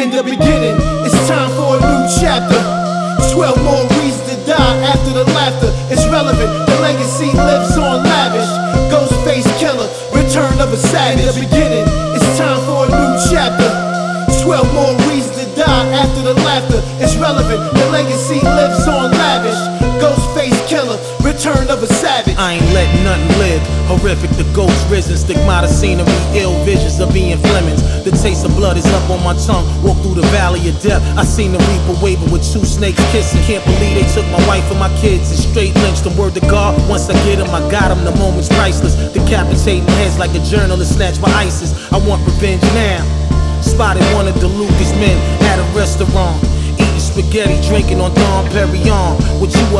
and the beginning. It's time for a new chapter. 12 more reasons to die after the laughter. It's relevant, the legacy lives on lavish. Ghostface killer, return of a savage. In the beginning, it's time for a new chapter. 12 more reasons to die after the laughter. It's relevant, the legacy lives on lavish. Ghostface killer, return of a savage. I ain't letting nothing live. Horrific, the ghost risen. Stigmata scenery, ill visions of being Flemings. The taste of blood is up on my tongue. Walk through the valley of death. I seen the reaper waving with two snakes kissing. Can't believe they took my wife and my kids and straight lynched them. Word to God, once I get them, I got them. The moment's priceless. Decapitating heads like a journalist snatched by ISIS. I want revenge now. Spotted one of DeLuca's men at a restaurant, eating spaghetti, drinking on Dom Perignon. What you